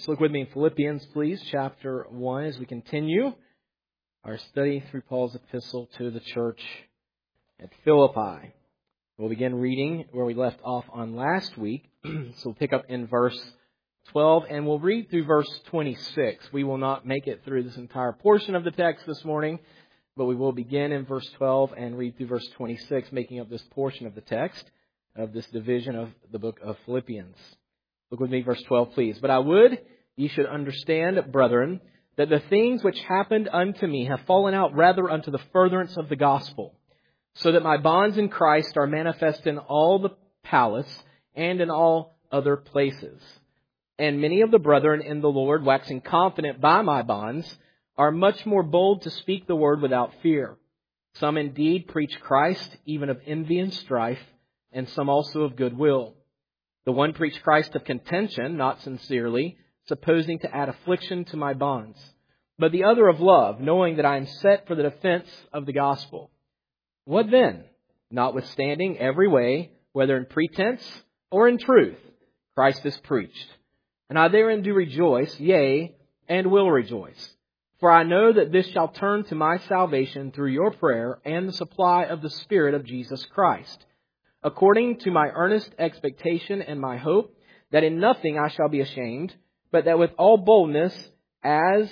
Look with me in Philippians, please, chapter 1, as we continue our study through Paul's epistle to the church at Philippi. We'll begin reading where we left off on last week. So we'll pick up in verse 12, and we'll read through verse 26. We will not make it through this entire portion of the text this morning, but we will begin in verse 12 and read through verse 26, making up this portion of the text of this division of the book of Philippians. Look with me, verse 12, please. But I would ye should understand, brethren, that the things which happened unto me have fallen out rather unto the furtherance of the gospel, so that my bonds in Christ are manifest in all the palace and in all other places. And many of the brethren in the Lord, waxing confident by my bonds, are much more bold to speak the word without fear. Some indeed preach Christ, even of envy and strife, and some also of goodwill. The one preached Christ of contention, not sincerely, supposing to add affliction to my bonds. But the other of love, knowing that I am set for the defense of the gospel. What then? Notwithstanding every way, whether in pretense or in truth, Christ is preached. And I therein do rejoice, yea, and will rejoice. For I know that this shall turn to my salvation through your prayer and the supply of the Spirit of Jesus Christ, according to my earnest expectation and my hope, that in nothing I shall be ashamed, but that with all boldness, as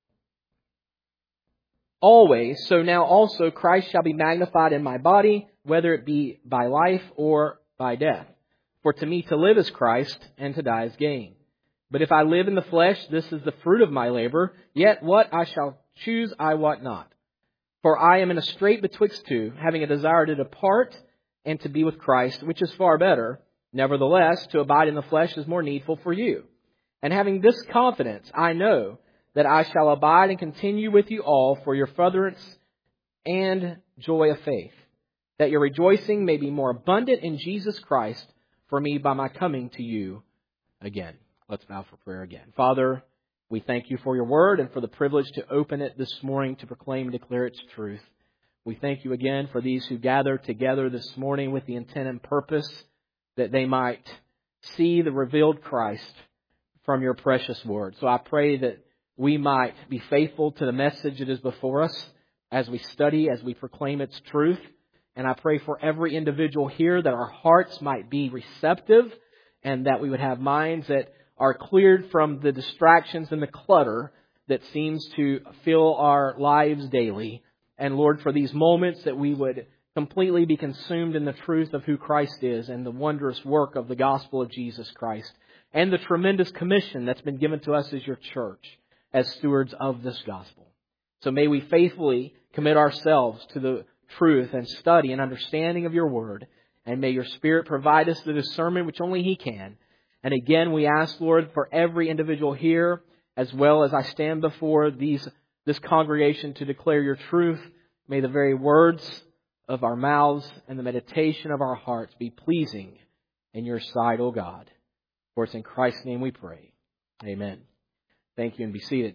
always, so now also Christ shall be magnified in my body, whether it be by life or by death. For to me to live is Christ, and to die is gain. But if I live in the flesh, this is the fruit of my labor, yet what I shall choose I wot not. For I am in a strait betwixt two, having a desire to depart and to be with Christ, which is far better. Nevertheless, to abide in the flesh is more needful for you. And having this confidence, I know that I shall abide and continue with you all for your furtherance and joy of faith, that your rejoicing may be more abundant in Jesus Christ for me by my coming to you again. Let's bow for prayer again. Father, we thank you for your word and for the privilege to open it this morning to proclaim and declare its truth. We thank you again for these who gather together this morning with the intent and purpose that they might see the revealed Christ from your precious word. So I pray that we might be faithful to the message that is before us as we study, as we proclaim its truth. And I pray for every individual here that our hearts might be receptive and that we would have minds that are cleared from the distractions and the clutter that seems to fill our lives daily. And Lord, for these moments that we would completely be consumed in the truth of who Christ is and the wondrous work of the gospel of Jesus Christ and the tremendous commission that's been given to us as your church as stewards of this gospel. So may we faithfully commit ourselves to the truth and study and understanding of your word, and may your Spirit provide us the discernment which only He can. And again, we ask, Lord, for every individual here, as well as I stand before this congregation to declare your truth, may the very words of our mouths and the meditation of our hearts be pleasing in your sight, O God. For it's in Christ's name we pray. Amen. Thank you, and be seated.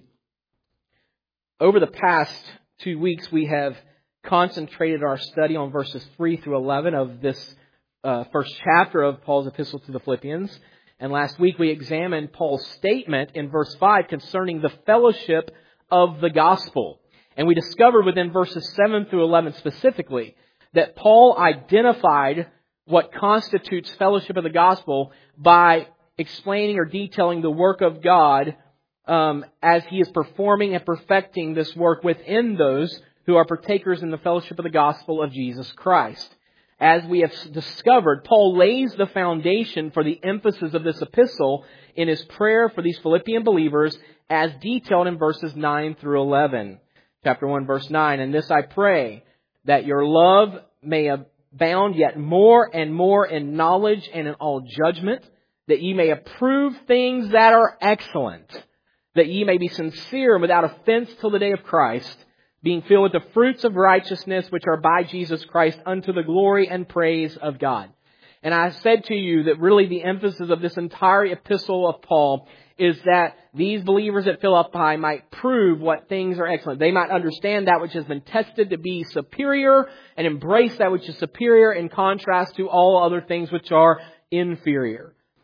Over the past 2 weeks, we have concentrated our study on verses 3 through 11 of this first chapter of Paul's epistle to the Philippians. And last week we examined Paul's statement in verse 5 concerning the fellowship of the gospel. And we discovered within verses 7 through 11 specifically that Paul identified what constitutes fellowship of the gospel by explaining or detailing the work of God as He is performing and perfecting this work within those who are partakers in the fellowship of the gospel of Jesus Christ. As we have discovered, Paul lays the foundation for the emphasis of this epistle in his prayer for these Philippian believers as detailed in verses 9 through 11. Chapter 1, verse 9, and this I pray, that your love may abound yet more and more in knowledge and in all judgment, that ye may approve things that are excellent, that ye may be sincere and without offense till the day of Christ, being filled with the fruits of righteousness which are by Jesus Christ unto the glory and praise of God. And I said to you that really the emphasis of this entire epistle of Paul is that these believers at Philippi might prove what things are excellent. They might understand that which has been tested to be superior and embrace that which is superior in contrast to all other things which are inferior.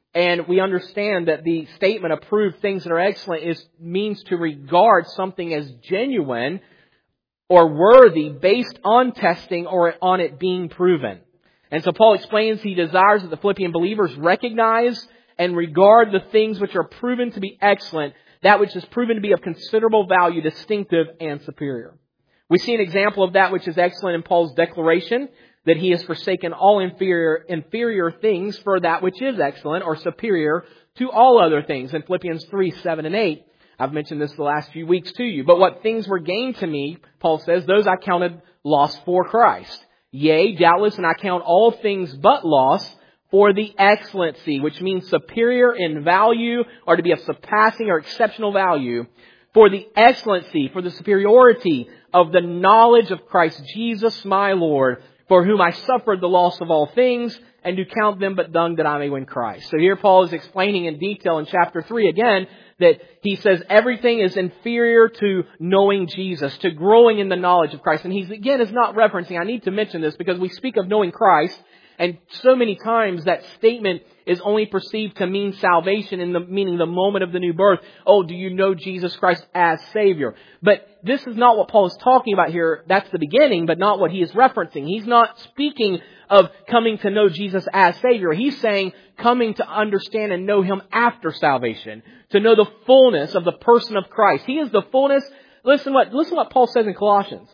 And we understand that the statement, approve things that are excellent, means to regard something as genuine or worthy based on testing or on it being proven. And so Paul explains he desires that the Philippian believers recognize and regard the things which are proven to be excellent, that which is proven to be of considerable value, distinctive, and superior. We see an example of that which is excellent in Paul's declaration that he has forsaken all inferior things for that which is excellent or superior to all other things in Philippians 3, 7, and 8. I've mentioned this the last few weeks to you. But what things were gained to me, Paul says, those I counted loss for Christ. Yea, doubtless, and I count all things but loss for the excellency, which means superior in value or to be of surpassing or exceptional value, for the excellency, for the superiority of the knowledge of Christ Jesus my Lord, for whom I suffered the loss of all things, and do count them but dung that I may win Christ. So here Paul is explaining in detail in chapter 3 again that he says everything is inferior to knowing Jesus, to growing in the knowledge of Christ. And he's again is not referencing, I need to mention this because we speak of knowing Christ, and so many times that statement is only perceived to mean salvation meaning the moment of the new birth. Oh, do you know Jesus Christ as Savior? But this is not what Paul is talking about here. That's the beginning, but not what he is referencing. He's not speaking of coming to know Jesus as Savior. He's saying coming to understand and know Him after salvation, to know the fullness of the person of Christ. He is the fullness. Listen what Paul says in Colossians.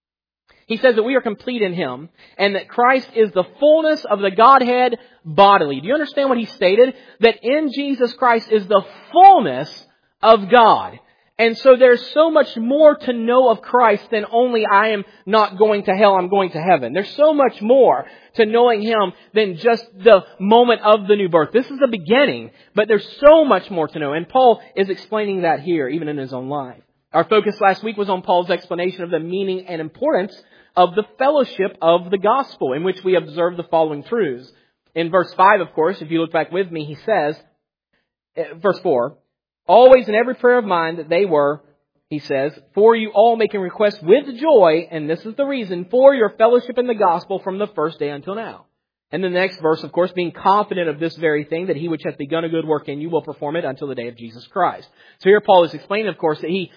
He says that we are complete in Him and that Christ is the fullness of the Godhead bodily. Do you understand what he stated? That in Jesus Christ is the fullness of God. And so there's so much more to know of Christ than only I am not going to hell, I'm going to heaven. There's so much more to knowing Him than just the moment of the new birth. This is the beginning, but there's so much more to know. And Paul is explaining that here, even in his own life. Our focus last week was on Paul's explanation of the meaning and importance of the fellowship of the gospel, in which we observe the following truths. In verse 5, of course, if you look back with me, he says, verse 4, always in every prayer of mine that they were, he says, for you all making request with joy, and this is the reason, for your fellowship in the gospel from the first day until now. And the next verse, of course, being confident of this very thing, that He which hath begun a good work in you will perform it until the day of Jesus Christ. So here Paul is explaining, of course, that he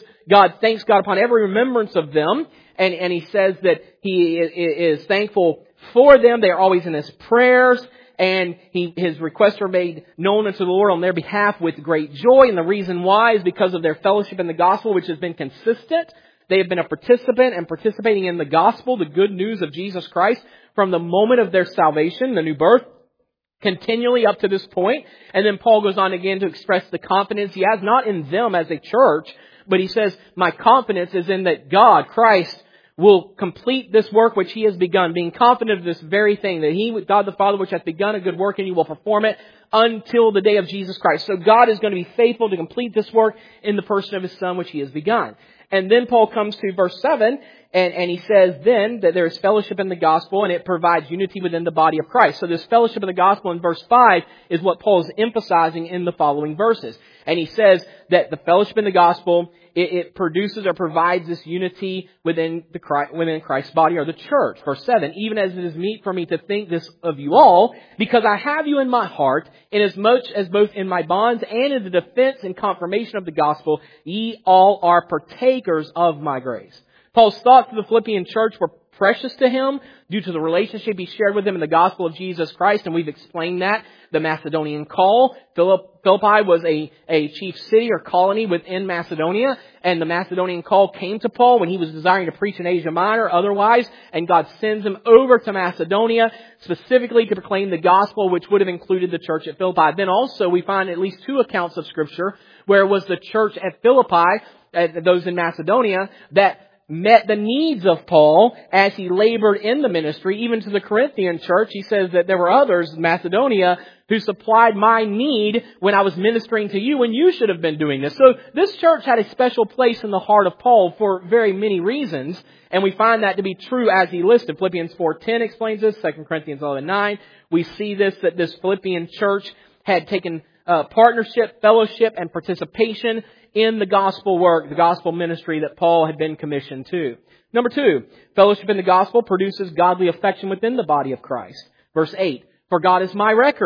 thanks God upon every remembrance of them, and he says that he is thankful for them. They are always in his prayers, and his requests are made known unto the Lord on their behalf with great joy. And the reason why is because of their fellowship in the gospel, which has been consistent. They have been a participant and participating in the gospel, the good news of Jesus Christ, from the moment of their salvation, the new birth, continually up to this point. And then Paul goes on again to express the confidence he has, not in them as a church, but he says, my confidence is in that God, Christ, will complete this work which He has begun, being confident of this very thing, that He, God the Father, which hath begun a good work in you, will perform it until the day of Jesus Christ. So God is going to be faithful to complete this work in the person of His Son, which He has begun. And then Paul comes to verse 7, and he says then that there is fellowship in the gospel, and it provides unity within the body of Christ. So this fellowship of the gospel in verse 5 is what Paul is emphasizing in the following verses. And he says that the fellowship in the gospel, it produces or provides this unity within Christ's body or the church. Verse 7, even as it is meet for me to think this of you all, because I have you in my heart, inasmuch as both in my bonds and in the defense and confirmation of the gospel, ye all are partakers of my grace. Paul's thoughts of the Philippian church were precious to him due to the relationship he shared with them in the gospel of Jesus Christ, and we've explained that. The Macedonian call. Philippi was a chief city or colony within Macedonia, and the Macedonian call came to Paul when he was desiring to preach in Asia Minor otherwise, and God sends him over to Macedonia specifically to proclaim the gospel, which would have included the church at Philippi. Then also we find at least 2 accounts of Scripture where it was the church at Philippi, those in Macedonia, that met the needs of Paul as he labored in the ministry. Even to the Corinthian church, he says that there were others in Macedonia who supplied my need when I was ministering to you when you should have been doing this. So this church had a special place in the heart of Paul for very many reasons, and we find that to be true as he listed. Philippians 4:10 explains this, 2 Corinthians 11:9. We see that this Philippian church had taken partnership, fellowship, and participation in the gospel work, the gospel ministry that Paul had been commissioned to. Number 2, fellowship in the gospel produces godly affection within the body of Christ. Verse 8, for God is my record,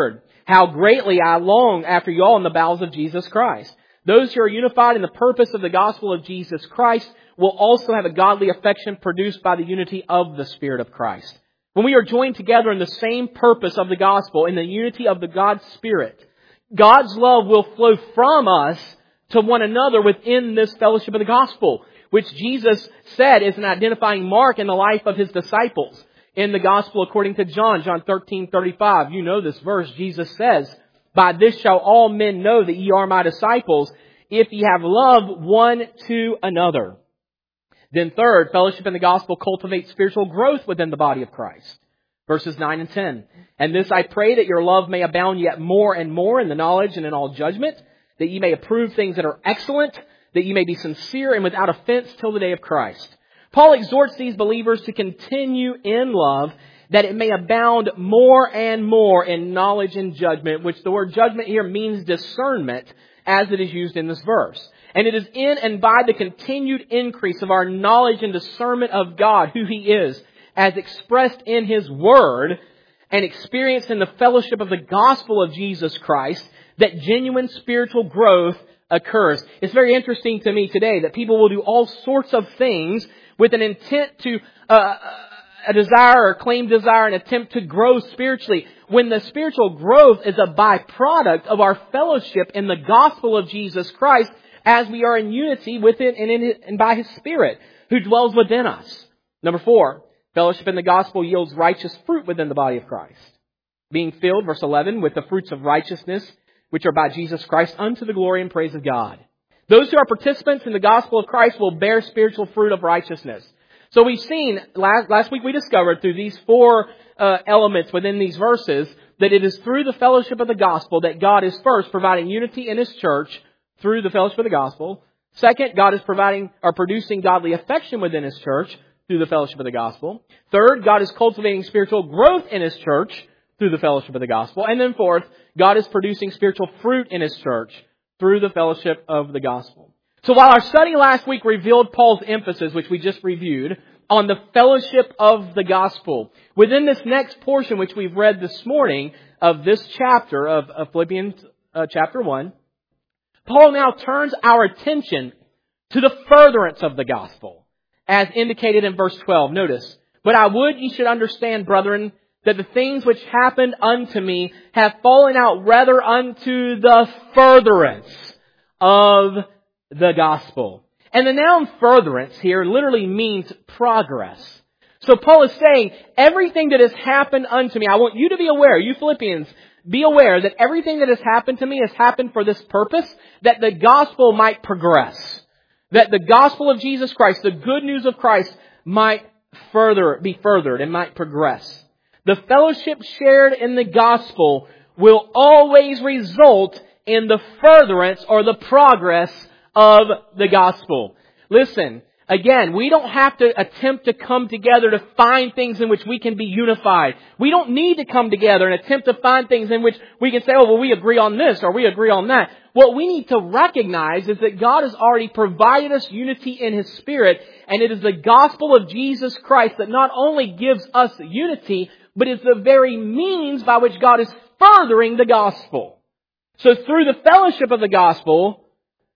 how greatly I long after you all in the bowels of Jesus Christ. Those who are unified in the purpose of the gospel of Jesus Christ will also have a godly affection produced by the unity of the Spirit of Christ. When we are joined together in the same purpose of the gospel, in the unity of the God's Spirit, God's love will flow from us to one another within this fellowship of the gospel, which Jesus said is an identifying mark in the life of His disciples. In the gospel according to John 13:35, you know this verse, Jesus says, "By this shall all men know that ye are my disciples, if ye have love one to another." Then third, fellowship in the gospel cultivates spiritual growth within the body of Christ. Verses 9 and 10. "And this I pray, that your love may abound yet more and more in the knowledge and in all judgment, that ye may approve things that are excellent, that ye may be sincere and without offense till the day of Christ." Paul exhorts these believers to continue in love, that it may abound more and more in knowledge and judgment, which the word judgment here means discernment, as it is used in this verse. And it is in and by the continued increase of our knowledge and discernment of God, who He is, as expressed in His Word, and experienced in the fellowship of the gospel of Jesus Christ, that genuine spiritual growth occurs. It's very interesting to me today that people will do all sorts of things with an intent to, a desire or claim desire, an attempt to grow spiritually, when the spiritual growth is a byproduct of our fellowship in the gospel of Jesus Christ, as we are in unity with it and by His Spirit, who dwells within us. Number 4, fellowship in the gospel yields righteous fruit within the body of Christ. Being filled, verse 11, with the fruits of righteousness, which are by Jesus Christ, unto the glory and praise of God. Those who are participants in the gospel of Christ will bear spiritual fruit of righteousness. So we've seen, last week we discovered through these 4 elements within these verses, that it is through the fellowship of the gospel that God is first providing unity in His church through the fellowship of the gospel. Second, God is providing or producing godly affection within His church through the fellowship of the gospel. Third, God is cultivating spiritual growth in His church through the fellowship of the gospel. And then fourth, God is producing spiritual fruit in His church through the fellowship of the gospel. So while our study last week revealed Paul's emphasis, which we just reviewed, on the fellowship of the gospel, within this next portion which we've read this morning of this chapter of Philippians chapter 1, Paul now turns our attention to the furtherance of the gospel, as indicated in verse 12. Notice, "But I would ye should understand, brethren, that the things which happened unto me have fallen out rather unto the furtherance of the gospel." And the noun furtherance here literally means progress. So Paul is saying, everything that has happened unto me, I want you to be aware, you Philippians, be aware that everything that has happened to me has happened for this purpose, that the gospel might progress. That the gospel of Jesus Christ, the good news of Christ, might be furthered and might progress. The fellowship shared in the gospel will always result in the furtherance or the progress of the gospel. Listen, again, we don't have to attempt to come together to find things in which we can be unified. We don't need to come together and attempt to find things in which we can say, oh, well, we agree on this or we agree on that. What we need to recognize is that God has already provided us unity in His Spirit, and it is the gospel of Jesus Christ that not only gives us unity, but is the very means by which God is furthering the gospel. So through the fellowship of the gospel,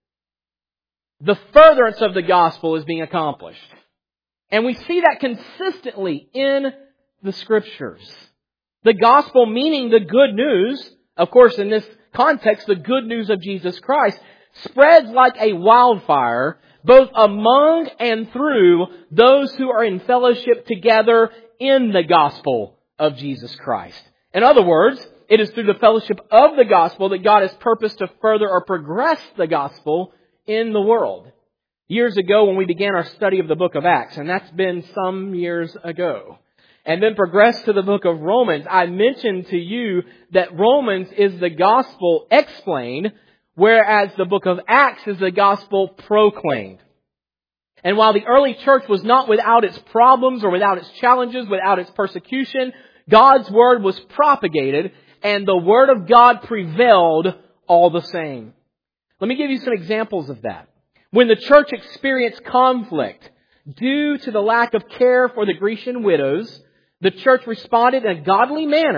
the furtherance of the gospel is being accomplished. And we see that consistently in the Scriptures. The gospel, meaning the good news, of course in this context, the good news of Jesus Christ, spreads like a wildfire, both among and through those who are in fellowship together in the gospel of Jesus Christ. In other words, it is through the fellowship of the gospel that God has purposed to further or progress the gospel in the world. Years ago when we began our study of the book of Acts, and that's been some years ago, and then progressed to the book of Romans, I mentioned to you that Romans is the gospel explained, whereas the book of Acts is the gospel proclaimed. And while the early church was not without its problems or without its challenges, without its persecution, God's Word was propagated and the Word of God prevailed all the same. Let me give you some examples of that. When the church experienced conflict due to the lack of care for the Grecian widows, the church responded in a godly manner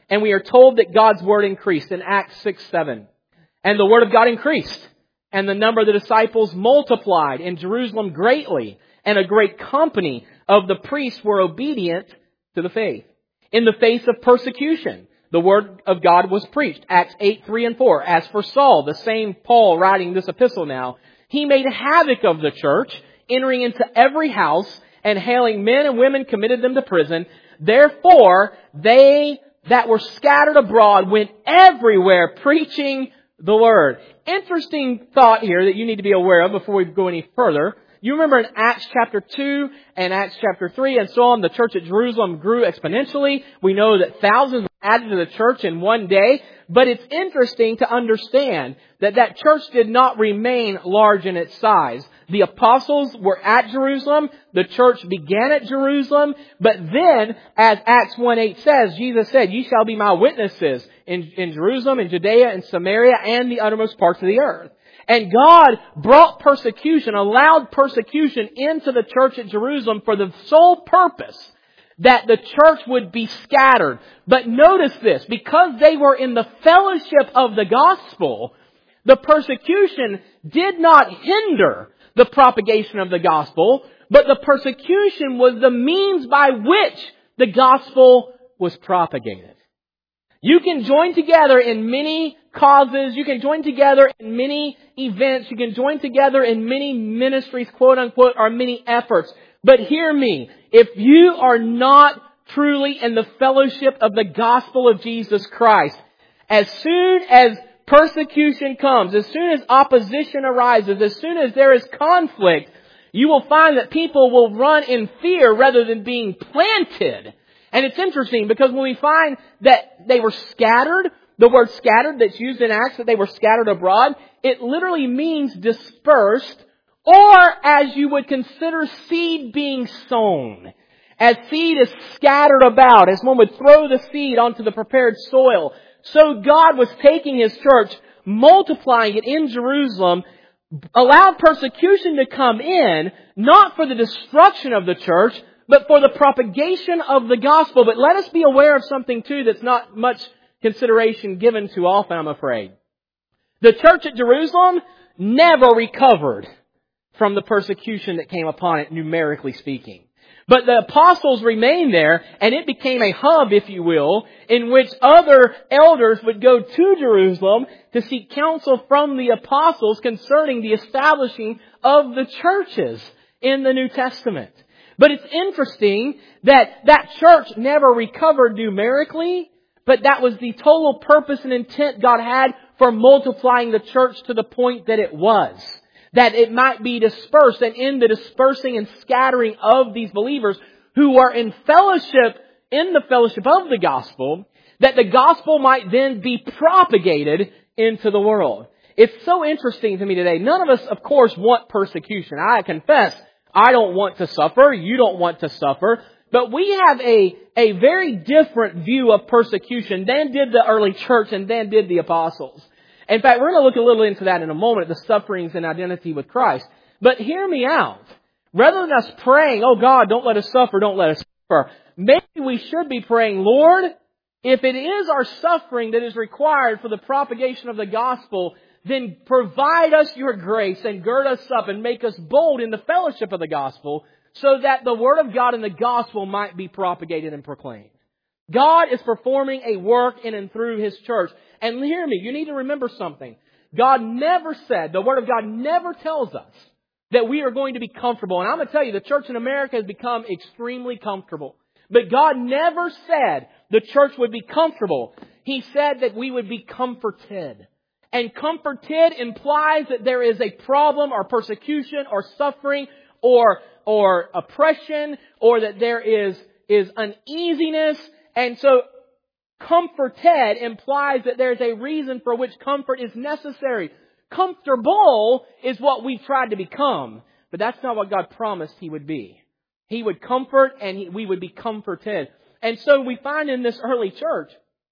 And we are told that God's Word increased in Acts 6:7. And the Word of God increased, and the number of the disciples multiplied in Jerusalem greatly, and a great company of the priests were obedient to the faith. In the face of persecution, the Word of God was preached. Acts 8:3-4. As for Saul, the same Paul writing this epistle now, he made havoc of the church, entering into every house, and hailing men and women committed them to prison. Therefore, they that were scattered abroad went everywhere preaching the Word. Interesting thought here that you need to be aware of before we go any further. You remember in Acts chapter 2 and Acts chapter 3 and so on, the church at Jerusalem grew exponentially. We know that thousands were added to the church in one day. But it's interesting to understand that that church did not remain large in its size. The apostles were at Jerusalem. The church began at Jerusalem. But then, as Acts 1:8 says, Jesus said, "Ye shall be my witnesses in Jerusalem, in Judea, and Samaria, and the uttermost parts of the earth." And God brought persecution, allowed persecution into the church at Jerusalem for the sole purpose that the church would be scattered. But notice this, because they were in the fellowship of the gospel, the persecution did not hinder the propagation of the gospel, but the persecution was the means by which the gospel was propagated. You can join together in many causes. You can join together in many events. You can join together in many ministries, quote unquote, or many efforts. But hear me, if you are not truly in the fellowship of the gospel of Jesus Christ, as soon as persecution comes, as soon as opposition arises, as soon as there is conflict, you will find that people will run in fear rather than being planted. And it's interesting because when we find that they were scattered, the word scattered that's used in Acts, that they were scattered abroad, it literally means dispersed, or as you would consider seed being sown. As seed is scattered about, as one would throw the seed onto the prepared soil. So God was taking His church, multiplying it in Jerusalem, allowed persecution to come in, not for the destruction of the church, but for the propagation of the gospel. But let us be aware of something too that's not much consideration given too often, I'm afraid. The church at Jerusalem never recovered from the persecution that came upon it, numerically speaking. But the apostles remained there, and it became a hub, if you will, in which other elders would go to Jerusalem to seek counsel from the apostles concerning the establishing of the churches in the New Testament. But it's interesting that that church never recovered numerically, but that was the total purpose and intent God had for multiplying the church to the point that it was. That it might be dispersed, and in the dispersing and scattering of these believers who are in the fellowship of the gospel, that the gospel might then be propagated into the world. It's so interesting to me today. None of us, of course, want persecution. I confess, I don't want to suffer. You don't want to suffer. But we have a very different view of persecution than did the early church and than did the apostles. In fact, we're going to look a little into that in a moment, the sufferings and identity with Christ. But hear me out. Rather than us praying, "Oh God, don't let us suffer, don't let us suffer," maybe we should be praying, "Lord, if it is our suffering that is required for the propagation of the gospel, then provide us your grace and gird us up and make us bold in the fellowship of the gospel so that the word of God and the gospel might be propagated and proclaimed." God is performing a work in and through His church. And hear me, you need to remember something. God never said, the Word of God never tells us that we are going to be comfortable. And I'm going to tell you, the church in America has become extremely comfortable. But God never said the church would be comfortable. He said that we would be comforted. And comforted implies that there is a problem or persecution or suffering or oppression, or that there is uneasiness. And so comforted implies that there's a reason for which comfort is necessary. Comfortable is what we tried to become, but that's not what God promised He would be. He would comfort, and we would be comforted. And so we find in this early church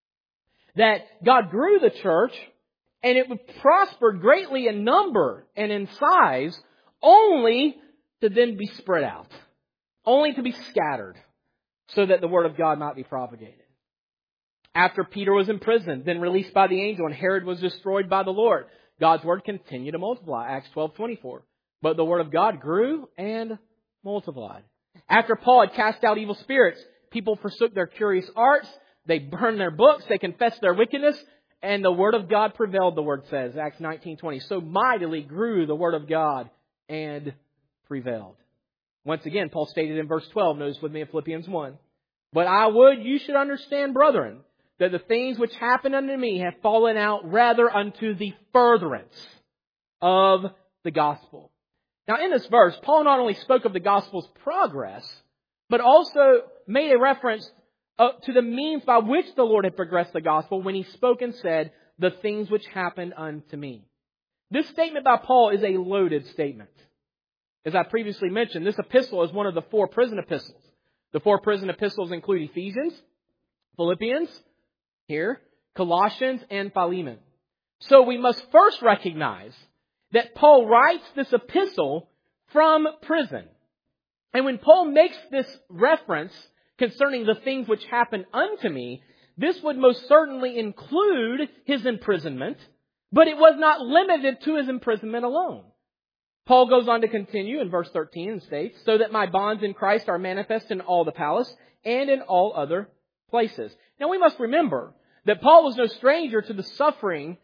that God grew the church, and it prospered greatly in number and in size, only to then be spread out, only to be scattered, so that the Word of God might be propagated. After Peter was imprisoned, then released by the angel, and Herod was destroyed by the Lord, God's word continued to multiply. Acts 12:24. But the word of God grew and multiplied. After Paul had cast out evil spirits, people forsook their curious arts. They burned their books. They confessed their wickedness. And the word of God prevailed, the word says. Acts 19:20. So mightily grew the word of God and prevailed. Once again, Paul stated in verse 12, notice with me in Philippians 1. But I would you should understand, brethren, that the things which happened unto me have fallen out rather unto the furtherance of the gospel. Now in this verse, Paul not only spoke of the gospel's progress, but also made a reference to the means by which the Lord had progressed the gospel when He spoke and said, the things which happened unto me. This statement by Paul is a loaded statement. As I previously mentioned, this epistle is one of the 4 prison epistles. The 4 prison epistles include Ephesians, Philippians, here, Colossians, and Philemon. So we must first recognize that Paul writes this epistle from prison. And when Paul makes this reference concerning the things which happened unto me, this would most certainly include his imprisonment, but it was not limited to his imprisonment alone. Paul goes on to continue in verse 13 and states, so that my bonds in Christ are manifest in all the palace and in all other places. Now we must remember that Paul was no stranger to the sufferings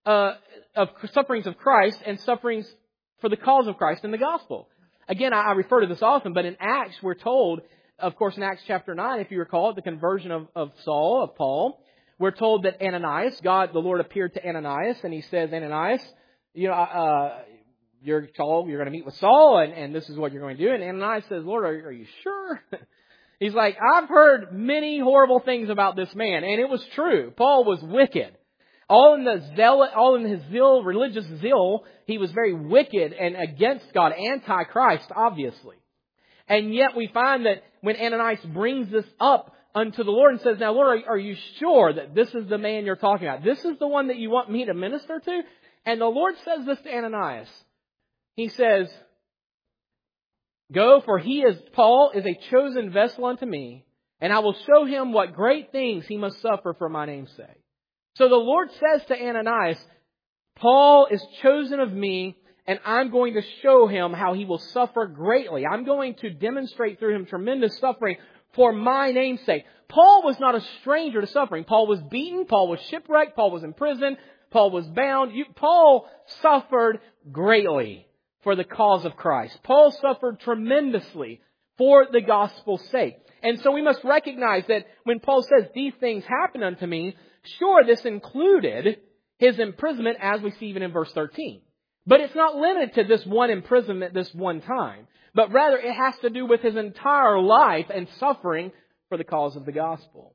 of Christ and sufferings for the cause of Christ in the gospel. Again, I refer to this often, but in Acts we're told, of course in Acts chapter 9, if you recall, at the conversion of Paul, we're told that Ananias, the Lord appeared to Ananias and He says, Ananias, you're told you're going to meet with Saul and this is what you're going to do. And Ananias says, Lord, are you sure? He's like, I've heard many horrible things about this man. And it was true. Paul was wicked. All in his zeal, religious zeal, he was very wicked and against God, anti-Christ, obviously. And yet we find that when Ananias brings this up unto the Lord and says, now Lord, are you sure that this is the man you're talking about? This is the one that you want me to minister to? And the Lord says this to Ananias. He says, go, for Paul is a chosen vessel unto me, and I will show him what great things he must suffer for my name's sake. So the Lord says to Ananias, Paul is chosen of me, and I'm going to show him how he will suffer greatly. I'm going to demonstrate through him tremendous suffering for my name's sake. Paul was not a stranger to suffering. Paul was beaten. Paul was shipwrecked. Paul was in prison. Paul was bound. Paul suffered greatly for the cause of Christ. Paul suffered tremendously for the gospel's sake. And so we must recognize that when Paul says, these things happen unto me, sure, this included his imprisonment as we see even in verse 13. But it's not limited to this one imprisonment, this one time. But rather it has to do with his entire life and suffering for the cause of the gospel.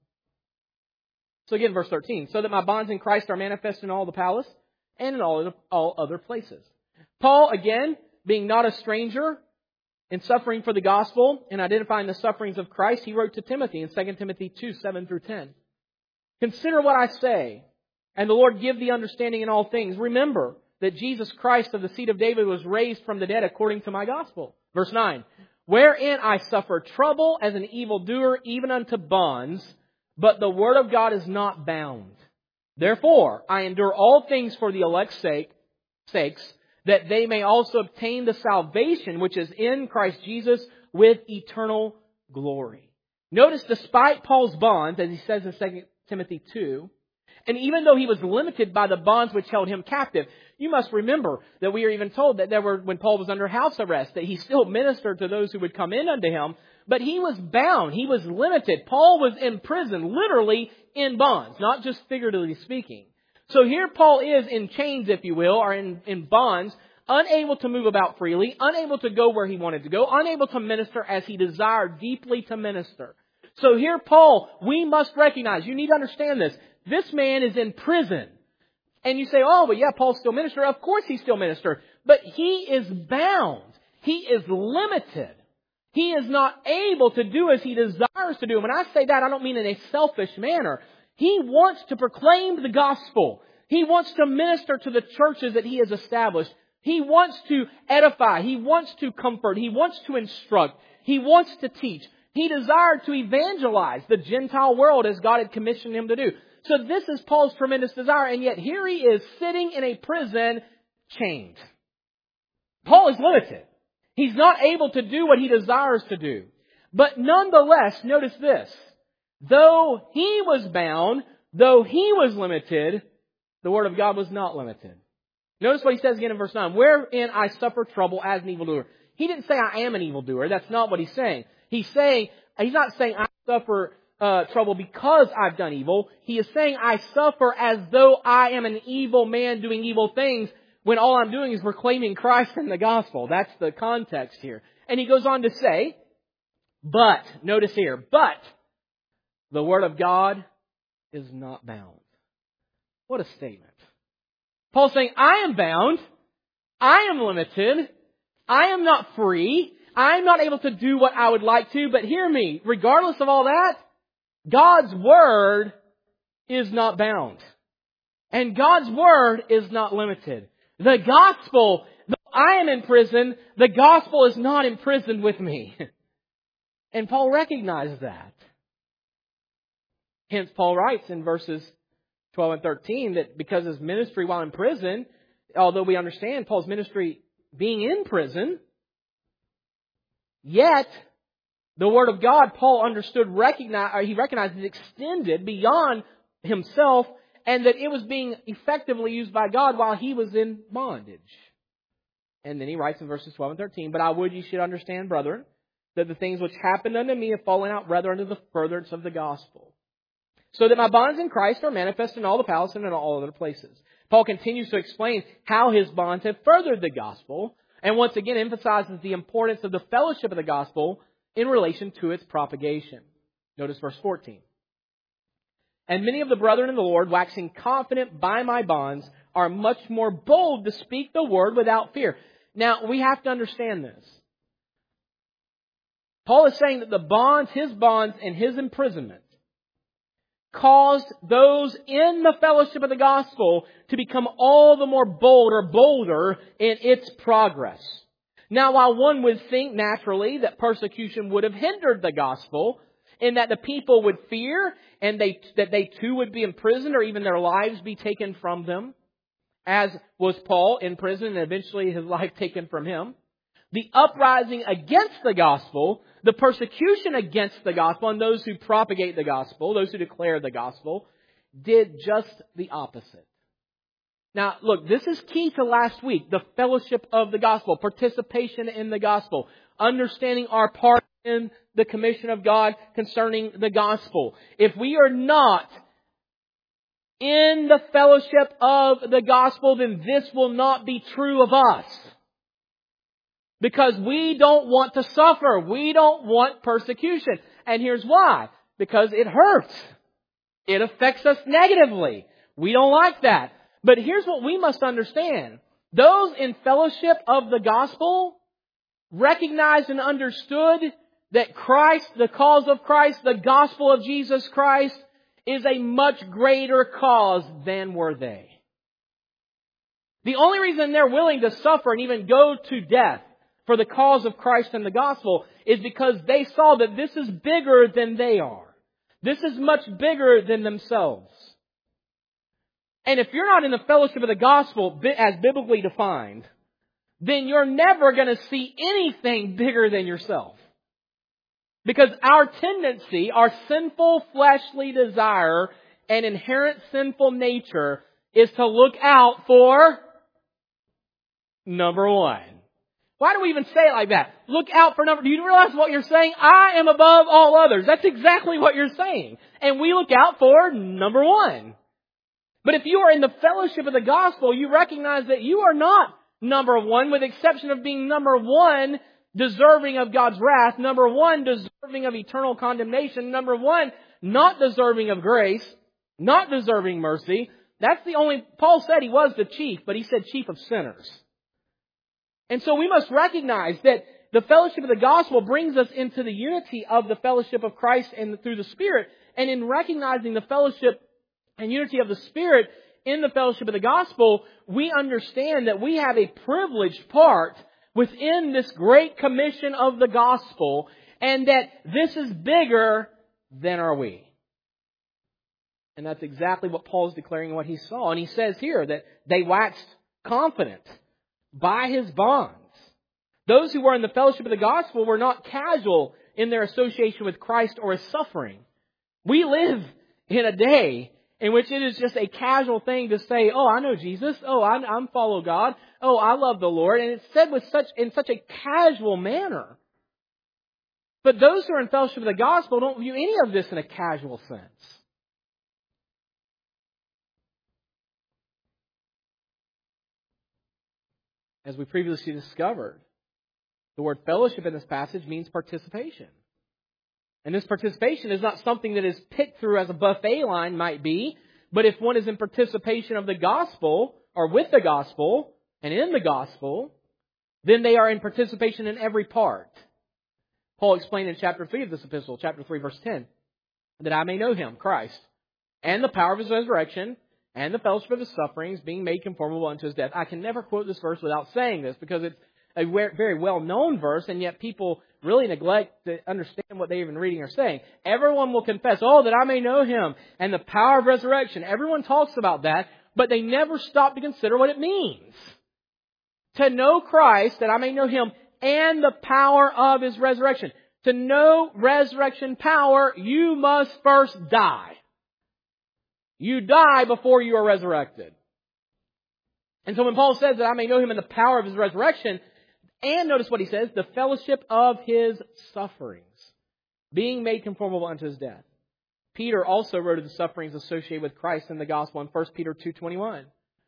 So again, verse 13. So that my bonds in Christ are manifest in all the palace and in all other places. Paul, again, being not a stranger in suffering for the gospel and identifying the sufferings of Christ, he wrote to Timothy in 2 Timothy 2, 7 through 10. Consider what I say, and the Lord give thee understanding in all things. Remember that Jesus Christ of the seed of David was raised from the dead according to my gospel. Verse 9. Wherein I suffer trouble as an evildoer, even unto bonds, but the word of God is not bound. Therefore, I endure all things for the elect's sakes, that they may also obtain the salvation which is in Christ Jesus with eternal glory. Notice, despite Paul's bonds, as he says in 2 Timothy 2, and even though he was limited by the bonds which held him captive, you must remember that we are even told that when Paul was under house arrest, that he still ministered to those who would come in unto him, but he was bound, he was limited. Paul was in prison, literally in bonds, not just figuratively speaking. So here Paul is in chains, if you will, or in bonds, unable to move about freely, unable to go where he wanted to go, unable to minister as he desired deeply to minister. So here Paul, we must recognize, you need to understand this, this man is in prison. And you say, oh, but yeah, Paul's still minister. Of course he's still minister. But he is bound. He is limited. He is not able to do as he desires to do. And when I say that, I don't mean in a selfish manner. He wants to proclaim the gospel. He wants to minister to the churches that he has established. He wants to edify. He wants to comfort. He wants to instruct. He wants to teach. He desired to evangelize the Gentile world as God had commissioned him to do. So this is Paul's tremendous desire, and yet here he is sitting in a prison chained. Paul is limited. He's not able to do what he desires to do. But nonetheless, notice this. Though he was bound, though he was limited, the Word of God was not limited. Notice what he says again in verse 9. Wherein I suffer trouble as an evildoer. He didn't say I am an evildoer. That's not what he's saying. He's not saying I suffer trouble because I've done evil. He is saying I suffer as though I am an evil man doing evil things when all I'm doing is proclaiming Christ and the gospel. That's the context here. And he goes on to say, but, notice here, but the Word of God is not bound. What a statement. Paul's saying, I am bound. I am limited. I am not free. I am not able to do what I would like to. But hear me, regardless of all that, God's Word is not bound. And God's Word is not limited. The gospel, though I am in prison, the gospel is not imprisoned with me. And Paul recognizes that. Hence, Paul writes in verses 12 and 13 that because his ministry while in prison, although we understand Paul's ministry being in prison, yet the Word of God, Paul he recognized it extended beyond himself and that it was being effectively used by God while he was in bondage. And then he writes in verses 12 and 13, but I would ye should understand, brethren, that the things which happened unto me have fallen out rather unto the furtherance of the gospel. So that my bonds in Christ are manifest in all the palace and in all other places. Paul continues to explain how his bonds have furthered the gospel, and once again emphasizes the importance of the fellowship of the gospel in relation to its propagation. Notice verse 14. And many of the brethren in the Lord, waxing confident by my bonds, are much more bold to speak the word without fear. Now, we have to understand this. Paul is saying that his bonds and his imprisonment caused those in the fellowship of the gospel to become all the more bold or bolder in its progress. Now, while one would think naturally that persecution would have hindered the gospel, in that the people would fear and that they too would be imprisoned or even their lives be taken from them, as was Paul in prison and eventually his life taken from him. The uprising against the gospel, the persecution against the gospel, and those who propagate the gospel, those who declare the gospel, did just the opposite. Now, look, this is key to last week, the fellowship of the gospel, participation in the gospel, understanding our part in the commission of God concerning the gospel. If we are not in the fellowship of the gospel, then this will not be true of us. Because we don't want to suffer. We don't want persecution. And here's why. Because it hurts. It affects us negatively. We don't like that. But here's what we must understand. Those in fellowship of the gospel recognized and understood that Christ, the cause of Christ, the gospel of Jesus Christ, is a much greater cause than were they. The only reason they're willing to suffer and even go to death for the cause of Christ and the gospel is because they saw that this is bigger than they are. This is much bigger than themselves. And if you're not in the fellowship of the gospel as biblically defined, then you're never going to see anything bigger than yourself. Because our tendency, our sinful fleshly desire and inherent sinful nature is to look out for number one. Why do we even say it like that? Look out for number... Do you realize what you're saying? I am above all others. That's exactly what you're saying. And we look out for number one. But if you are in the fellowship of the gospel, you recognize that you are not number one, with the exception of being number one, deserving of God's wrath. Number one, deserving of eternal condemnation. Number one, not deserving of grace. Not deserving mercy. That's the only... Paul said he was the chief, but he said chief of sinners. And so we must recognize that the fellowship of the gospel brings us into the unity of the fellowship of Christ and through the Spirit. And in recognizing the fellowship and unity of the Spirit in the fellowship of the gospel, we understand that we have a privileged part within this great commission of the gospel. and that this is bigger than are we. And that's exactly what Paul is declaring what he saw. And he says here that they waxed confident by his bonds. Those who were in the fellowship of the gospel were not casual in their association with Christ or his suffering. We live in a day in which it is just a casual thing to say, oh, I know Jesus. Oh, I'm follow God. Oh, I love the Lord. And it's said in such a casual manner. But those who are in fellowship with the gospel don't view any of this in a casual sense. As we previously discovered, the word fellowship in this passage means participation. And this participation is not something that is picked through as a buffet line might be, but if one is in participation of the gospel, or with the gospel, and in the gospel, then they are in participation in every part. Paul explained in chapter 3 of this epistle, chapter 3, verse 10, that I may know Him, Christ, and the power of His resurrection, and the fellowship of His sufferings, being made conformable unto His death. I can never quote this verse without saying this, because it's a very well-known verse, and yet people really neglect to understand what they're even reading or saying. Everyone will confess, oh, that I may know Him, and the power of resurrection. Everyone talks about that, but they never stop to consider what it means. To know Christ, that I may know Him, and the power of His resurrection. To know resurrection power, you must first die. You die before you are resurrected. And so when Paul says that I may know Him in the power of His resurrection, and notice what he says, the fellowship of His sufferings, being made conformable unto His death. Peter also wrote of the sufferings associated with Christ in the gospel in 1 Peter 2:21.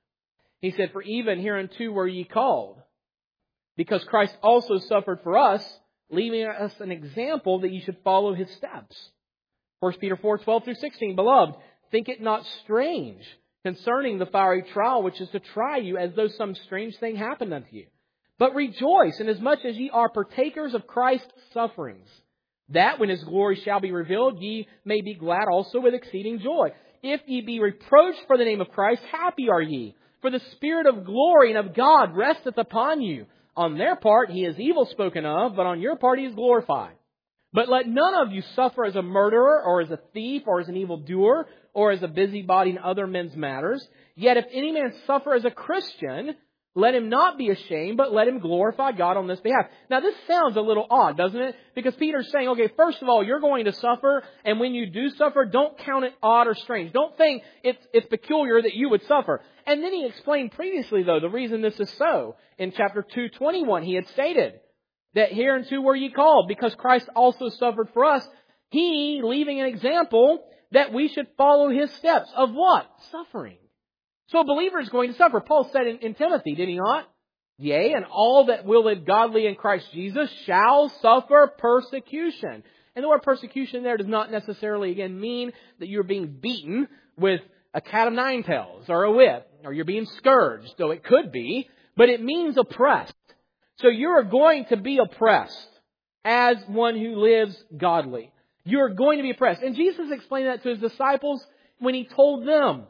He said, for even hereunto were ye called, because Christ also suffered for us, leaving us an example that ye should follow His steps. 1 Peter 4:12-16, beloved, think it not strange concerning the fiery trial which is to try you, as though some strange thing happened unto you. But rejoice, inasmuch as ye are partakers of Christ's sufferings, that when His glory shall be revealed, ye may be glad also with exceeding joy. If ye be reproached for the name of Christ, happy are ye, for the Spirit of glory and of God resteth upon you. On their part He is evil spoken of, but on your part He is glorified. But let none of you suffer as a murderer, or as a thief, or as an evildoer, or as a busybody in other men's matters. Yet if any man suffer as a Christian, let him not be ashamed, but let him glorify God on this behalf. Now this sounds a little odd, doesn't it? Because Peter's saying, okay, first of all, you're going to suffer, and when you do suffer, don't count it odd or strange. Don't think it's peculiar that you would suffer. And then he explained previously, though, the reason this is so. In chapter 2:21, he had stated that hereunto were ye called, because Christ also suffered for us. He leaving an example that we should follow His steps. Of what? Suffering. So a believer is going to suffer. Paul said in Timothy, did he not? Yea, and all that will live godly in Christ Jesus shall suffer persecution. And the word persecution there does not necessarily, again, mean that you're being beaten with a cat of nine tails or a whip, or you're being scourged, though it could be, but it means oppressed. So you're going to be oppressed as one who lives godly. You're going to be oppressed. And Jesus explained that to His disciples when He told them.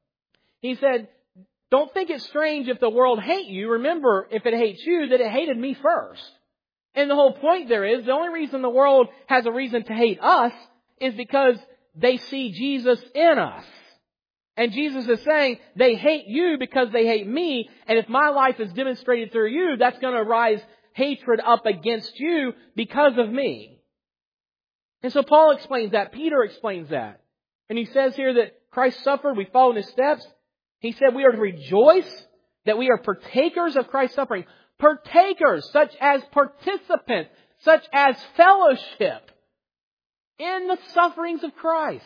He said, don't think it's strange if the world hate you. Remember, if it hates you, that it hated me first. And the whole point there is, the only reason the world has a reason to hate us is because they see Jesus in us. And Jesus is saying, they hate you because they hate me. And if my life is demonstrated through you, that's going to rise hatred up against you because of me. And so Paul explains that. Peter explains that. And he says here that Christ suffered, we follow in His steps. He said we are to rejoice that we are partakers of Christ's suffering. Partakers, such as participants, such as fellowship in the sufferings of Christ.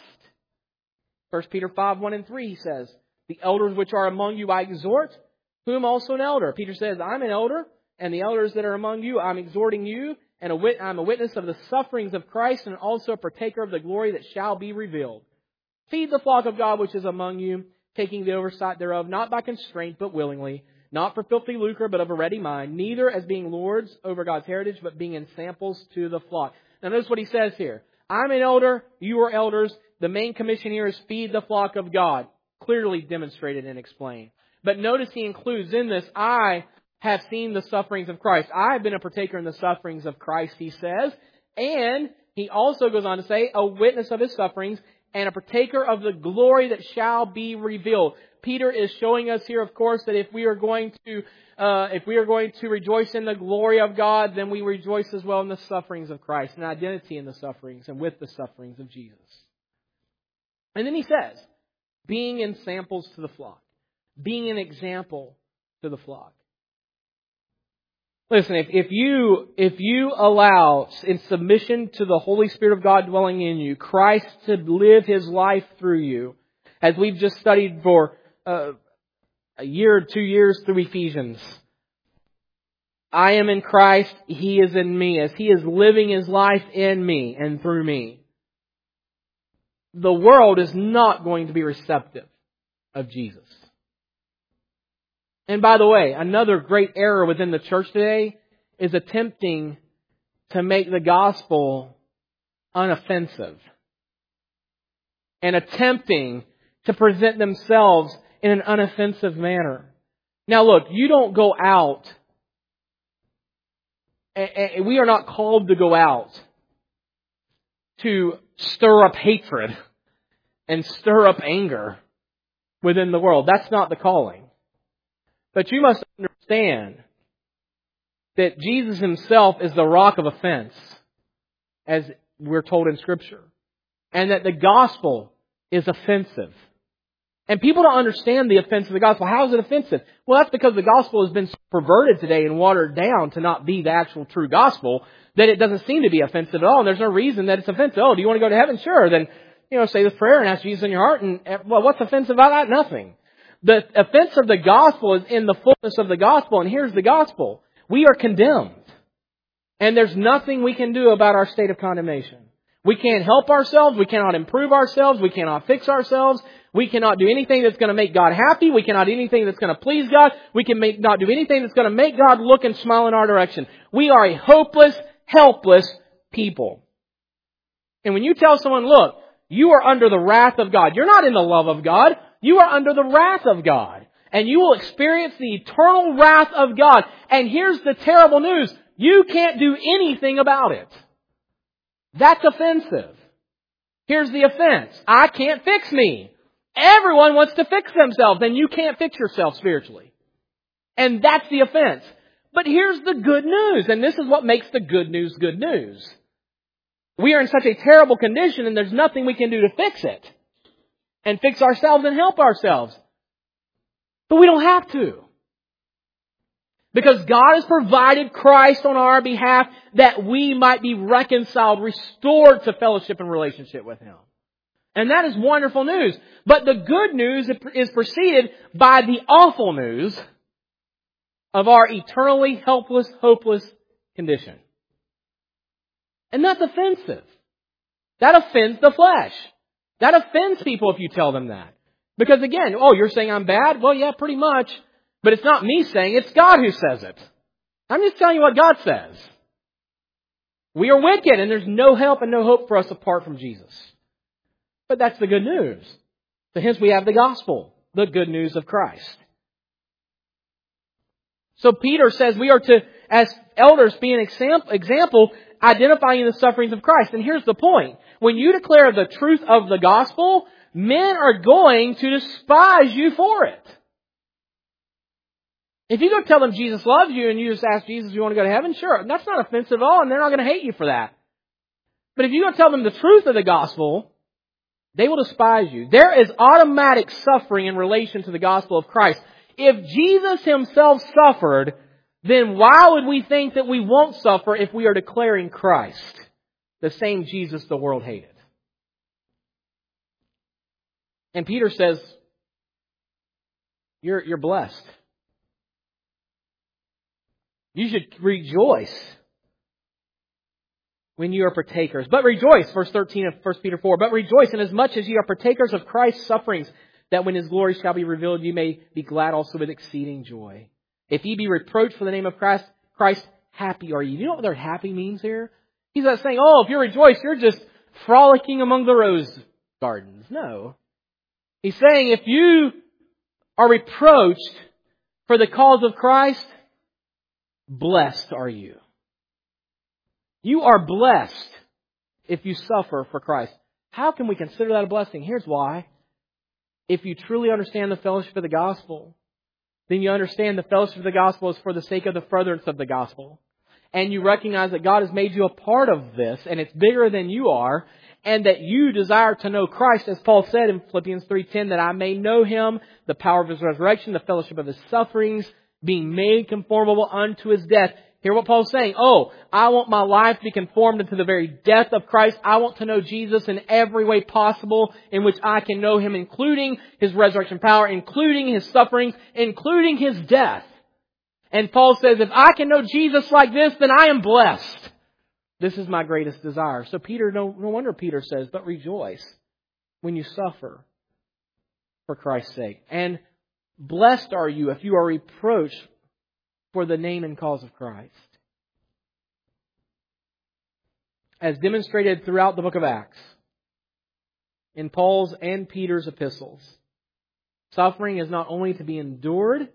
1 Peter 5:1-3 he says, the elders which are among you I exhort, whom also an elder. Peter says, I'm an elder, and the elders that are among you, I'm exhorting you, and I'm a witness of the sufferings of Christ, and also a partaker of the glory that shall be revealed. Feed the flock of God which is among you, taking the oversight thereof, not by constraint, but willingly, not for filthy lucre, but of a ready mind, neither as being lords over God's heritage, but being ensamples to the flock. Now notice what he says here. I'm an elder, you are elders. The main commission here is feed the flock of God. Clearly demonstrated and explained. But notice he includes in this, I have seen the sufferings of Christ. I have been a partaker in the sufferings of Christ, he says, And he also goes on to say, a witness of his sufferings and a partaker of the glory that shall be revealed. Peter is showing us here, of course, that if we are going to rejoice in the glory of God, then we rejoice as well in the sufferings of Christ, and identity in the sufferings and with the sufferings of Jesus. And then he says, being in samples to the flock, being an example to the flock. Listen, if you allow, in submission to the Holy Spirit of God dwelling in you, Christ to live His life through you, as we've just studied for a year or 2 years through Ephesians, I am in Christ, He is in me, as He is living His life in me and through me. The world is not going to be receptive of Jesus. And by the way, another great error within the church today is attempting to make the gospel unoffensive and attempting to present themselves in an unoffensive manner. Now look, you don't go out, and we are not called to go out to stir up hatred and stir up anger within the world. That's not the calling. But you must understand that Jesus Himself is the rock of offense, as we're told in Scripture. And that the gospel is offensive. And people don't understand the offense of the gospel. How is it offensive? Well, that's because the gospel has been perverted today and watered down to not be the actual true gospel, that it doesn't seem to be offensive at all. And there's no reason that it's offensive. Oh, do you want to go to heaven? Sure. Then, say this prayer and ask Jesus in your heart. And, well, what's offensive about that? Nothing. The offense of the gospel is in the fullness of the gospel. And here's the gospel. We are condemned. And there's nothing we can do about our state of condemnation. We can't help ourselves. We cannot improve ourselves. We cannot fix ourselves. We cannot do anything that's going to make God happy. We cannot do anything that's going to please God. We can not do anything that's going to make God look and smile in our direction. We are a hopeless, helpless people. And when you tell someone, look, you are under the wrath of God. You're not in the love of God. You are under the wrath of God. And you will experience the eternal wrath of God. And here's the terrible news. You can't do anything about it. That's offensive. Here's the offense. I can't fix me. Everyone wants to fix themselves, and you can't fix yourself spiritually. And that's the offense. But here's the good news, and this is what makes the good news good news. We are in such a terrible condition, and there's nothing we can do to fix it. And fix ourselves and help ourselves. But we don't have to. Because God has provided Christ on our behalf that we might be reconciled, restored to fellowship and relationship with Him. And that is wonderful news. But the good news is preceded by the awful news of our eternally helpless, hopeless condition. And that's offensive. That offends the flesh. That offends people if you tell them that. Because again, oh, you're saying I'm bad? Well, yeah, pretty much. But it's not me saying, it's God who says it. I'm just telling you what God says. We are wicked and there's no help and no hope for us apart from Jesus. But that's the good news. So hence we have the gospel, the good news of Christ. So Peter says we are to, as elders, be an example identifying the sufferings of Christ. And here's the point. When you declare the truth of the gospel, men are going to despise you for it. If you go tell them Jesus loves you and you just ask Jesus, you want to go to heaven? Sure, that's not offensive at all and they're not going to hate you for that. But if you go tell them the truth of the gospel, they will despise you. There is automatic suffering in relation to the gospel of Christ. If Jesus Himself suffered, then why would we think that we won't suffer if we are declaring Christ, the same Jesus the world hated? And Peter says, you're blessed. You should rejoice when you are partakers. But rejoice, verse 13 of 1 Peter 4, but rejoice inasmuch as ye are partakers of Christ's sufferings, that when His glory shall be revealed, ye may be glad also with exceeding joy. If ye be reproached for the name of Christ, happy are ye. You know what the word happy means here? He's not saying, oh, if you rejoice, you're just frolicking among the rose gardens. No. He's saying if you are reproached for the cause of Christ, blessed are you. You are blessed if you suffer for Christ. How can we consider that a blessing? Here's why. If you truly understand the fellowship of the gospel, then you understand the fellowship of the gospel is for the sake of the furtherance of the gospel. And you recognize that God has made you a part of this, and it's bigger than you are, and that you desire to know Christ, as Paul said in Philippians 3:10, that I may know Him, the power of His resurrection, the fellowship of His sufferings, being made conformable unto His death. Hear what Paul's saying. Oh, I want my life to be conformed into the very death of Christ. I want to know Jesus in every way possible in which I can know Him, including His resurrection power, including His sufferings, including His death. And Paul says, if I can know Jesus like this, then I am blessed. This is my greatest desire. So Peter, no wonder Peter says, but rejoice when you suffer for Christ's sake. And blessed are you if you are reproached for the name and cause of Christ. As demonstrated throughout the book of Acts, in Paul's and Peter's epistles, suffering is not only to be endured,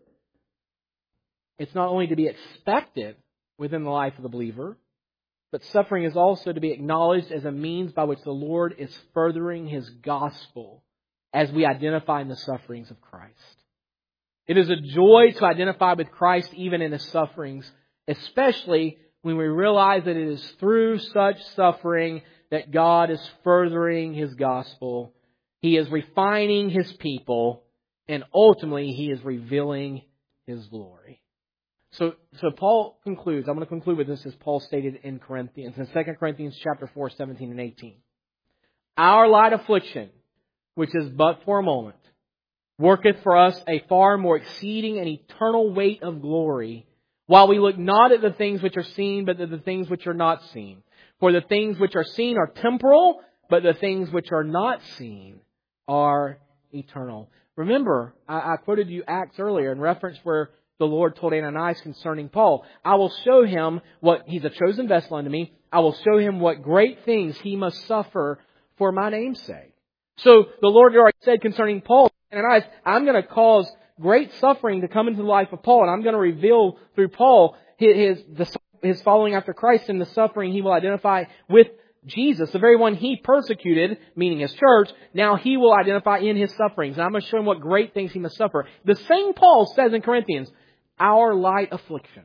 it's not only to be expected within the life of the believer, but suffering is also to be acknowledged as a means by which the Lord is furthering His gospel as we identify in the sufferings of Christ. It is a joy to identify with Christ even in His sufferings, especially when we realize that it is through such suffering that God is furthering His gospel. He is refining His people, and ultimately He is revealing His glory. So Paul concludes. I'm going to conclude with this as Paul stated in Corinthians, in 2 Corinthians chapter 4, 17 and 18. Our light affliction, which is but for a moment, worketh for us a far more exceeding and eternal weight of glory, while we look not at the things which are seen, but at the things which are not seen. For the things which are seen are temporal, but the things which are not seen are eternal. Remember, I quoted you Acts earlier in reference where the Lord told Ananias concerning Paul, I will show him what he's a chosen vessel unto me. I will show him what great things he must suffer for my name's sake. So the Lord already said concerning Paul, Ananias, I'm going to cause great suffering to come into the life of Paul, and I'm going to reveal through Paul his following after Christ and the suffering he will identify with Jesus, the very one he persecuted, meaning his church. Now he will identify in his sufferings, and I'm going to show him what great things he must suffer. The same Paul says in Corinthians, our light affliction,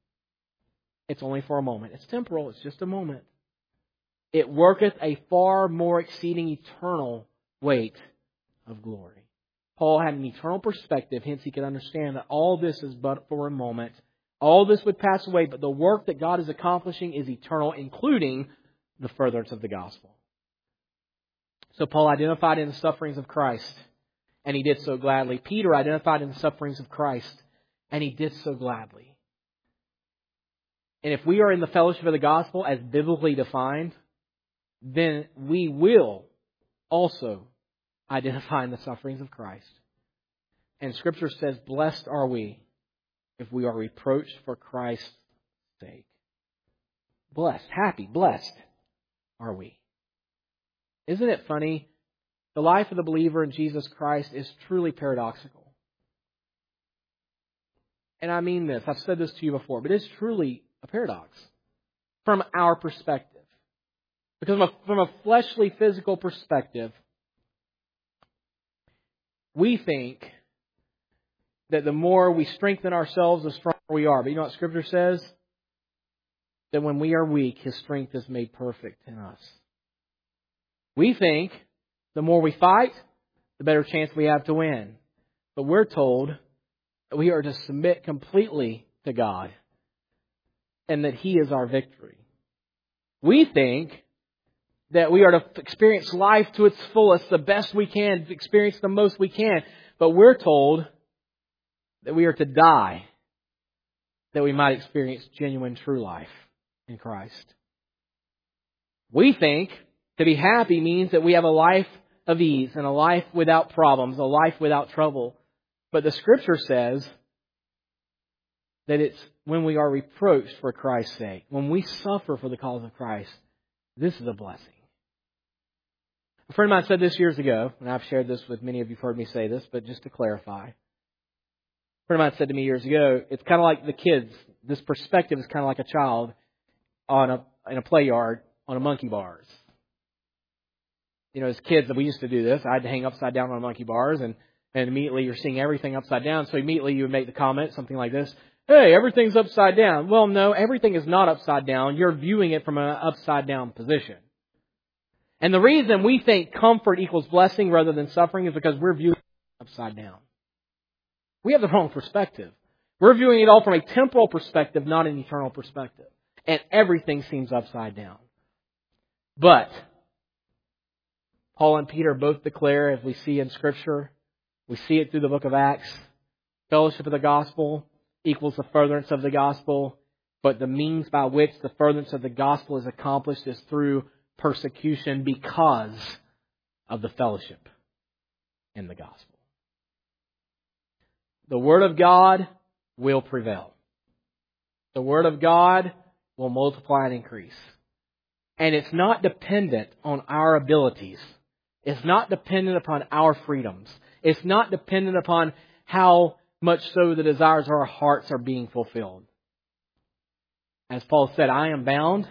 it's only for a moment. It's temporal. It's just a moment. It worketh a far more exceeding eternal weight of glory. Paul had an eternal perspective, hence he could understand that all this is but for a moment. All this would pass away, but the work that God is accomplishing is eternal, including the furtherance of the gospel. So Paul identified in the sufferings of Christ, and he did so gladly. Peter identified in the sufferings of Christ, and he did so gladly. And if we are in the fellowship of the gospel as biblically defined, then we will also identify in the sufferings of Christ. And Scripture says, blessed are we if we are reproached for Christ's sake. Blessed, happy, blessed are we. Isn't it funny? The life of the believer in Jesus Christ is truly paradoxical. And I mean this, I've said this to you before, but it's truly a paradox from our perspective. Because from a fleshly, physical perspective, we think that the more we strengthen ourselves, the stronger we are. But you know what Scripture says? That when we are weak, His strength is made perfect in us. We think the more we fight, the better chance we have to win. But we're told that we are to submit completely to God and that He is our victory. We think that we are to experience life to its fullest, the best we can, to experience the most we can. But we're told that we are to die that we might experience genuine, true life in Christ. We think to be happy means that we have a life of ease and a life without problems, a life without trouble. But the Scripture says that it's when we are reproached for Christ's sake, when we suffer for the cause of Christ, this is a blessing. A friend of mine said this years ago, and I've shared this with many of you who've heard me say this, but just to clarify. A friend of mine said to me years ago, it's kind of like the kids. This perspective is kind of like a child. in a play yard on a monkey bars. You know, as kids, we used to do this. I had to hang upside down on monkey bars, and immediately you're seeing everything upside down. So immediately you would make the comment, something like this: "Hey, everything's upside down." Well, no, everything is not upside down. You're viewing it from an upside down position. And the reason we think comfort equals blessing rather than suffering is because we're viewing it upside down. We have the wrong perspective. We're viewing it all from a temporal perspective, not an eternal perspective. And everything seems upside down. But Paul and Peter both declare, as we see in Scripture, we see it through the book of Acts, fellowship of the gospel equals the furtherance of the gospel. But the means by which the furtherance of the gospel is accomplished is through persecution because of the fellowship in the gospel. The Word of God will prevail. The Word of God will multiply and increase. And it's not dependent on our abilities. It's not dependent upon our freedoms. It's not dependent upon how much so the desires of our hearts are being fulfilled. As Paul said, I am bound,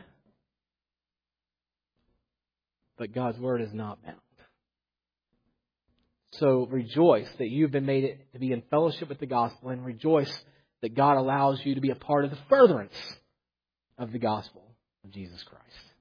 but God's Word is not bound. So rejoice that you've been made to be in fellowship with the gospel, and rejoice that God allows you to be a part of the furtherance of the gospel of Jesus Christ.